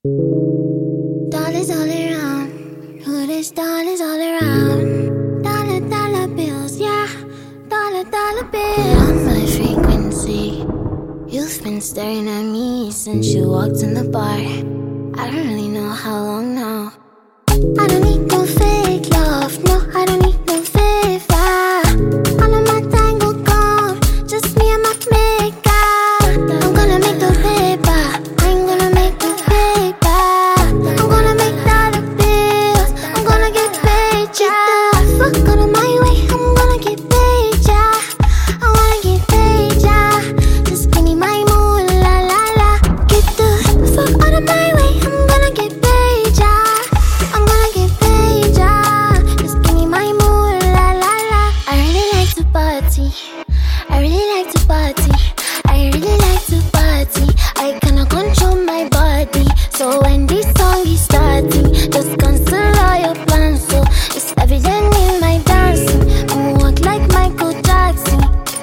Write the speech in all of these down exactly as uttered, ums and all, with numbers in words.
Dollars all around, who this dollars all around. Dollar, dollar bills, yeah, dollar, dollar bills. On my frequency, you've been staring at me since you walked in the bar. I don't really know how long now. I don't need no fake love, no, I don't need no favor. All of my tango gone, just me and my maker. I'm gonna make the paper, I ain't gonna make the paper. I'm gonna make dollar bills, I'm gonna get paid, yeah. Fuck out of my way, I'm gonna get paid, yeah. I wanna get paid, yeah. Just give me my moolah, la la. Get the fuck out of my way, I'm gonna get paid, yeah. I'm gonna get paid, yeah. Just give me my moolah, la la. I really like to party, I really like to party, I really like to party. I cannot control my body, so when this song is starting, just cancel all your plans. So it's evident in my dancing, I walk like Michael Jackson.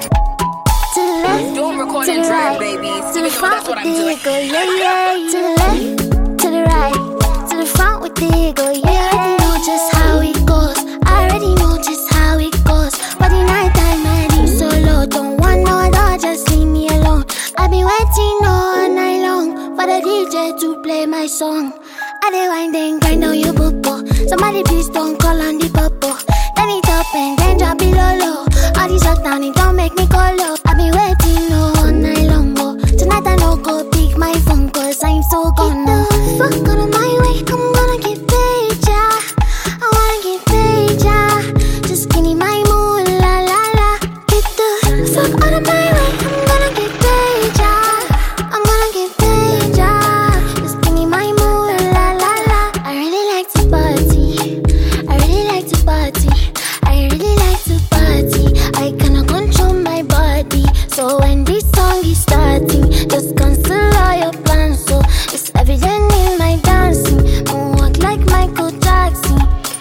To the left, Don't record to and the drive, right, baby. to Even the though front that's what with I'm the doing. ego, yeah, yeah. To the left, to the right, to the front with the ego, yeah. I already know just how it goes, I already know just how it goes. But the night time I leave solo, don't want no other, just leave me alone. I've been waiting all night long for the D J to play my song. I dey wind and grind on your popo. Somebody please don't call on the popo. Then it up and then drop it low low. All this lockdown, it don't make me go low. I've been waiting all night long, oh. Tonight I no go pick my phone, cause I'm so gone now. Fuck out of my way, I'm gonna get paid, yeah. I wanna get paid, yeah. Just give me my moolah, la la. Get the fuck out of my way, I'm gonna get paid, yeah. I'm gonna get paid, yeah. Just give me my moolah, la la. I really like to party, I really like to party, I really like to party. I cannot control my body, so when this song is starting, just cancel all your plans. So it's evident in my dancing, I walk like Michael Jackson.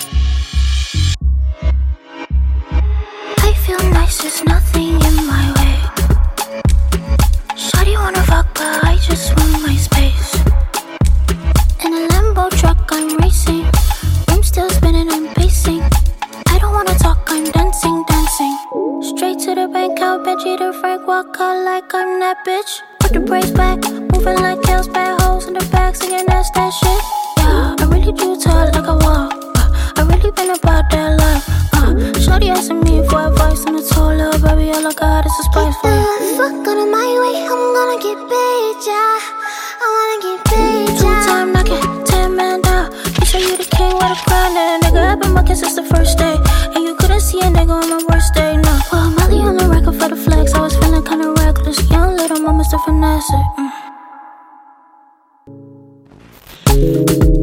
I feel nice, there's nothing in my way. Shawty wanna fuck, but I just want my space. In a Lambo truck, I'm racing. Room still spinning, I'm pacing. I don't wanna talk, I'm dancing, dancing. Straight to the bank, I'll bet you the Frank walk out like I'm that bitch. Put the brakes back, moving like Kels, bad hoes in the back, singing that's that shit. Yeah, I really do talk like I walk. Uh, I really been about that life. Uh, Shorty asking me for advice, and I told her, baby, all I got is a spice for you. Uh, fuck out of my way, I'm gonna get paid, yeah. I wanna get paid, Two yeah. time knocking, ten man down. You say you the king with a crown, and nigga, I've been mucking since the first day. And you couldn't see a nigga on my worst day, no. Well, Molly on the record for the flex, I was feeling kinda reckless. Young little mama's the finesse it. Mm.